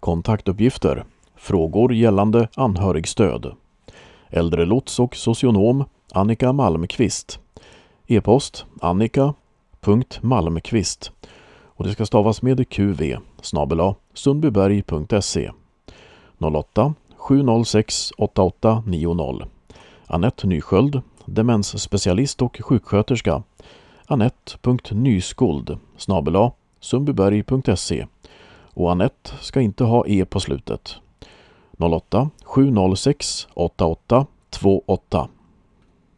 Kontaktuppgifter. Frågor gällande anhörigstöd. Äldrelots och socionom Annika Malmqvist. E-post annika.malmqvist och det ska stavas med qv @sundbyberg.se 08 706 8890. Anette Nysköld, demensspecialist och sjuksköterska. Anette.nyskuld @sundbyberg.se och Anette ska inte ha e på slutet. 08 706 8828.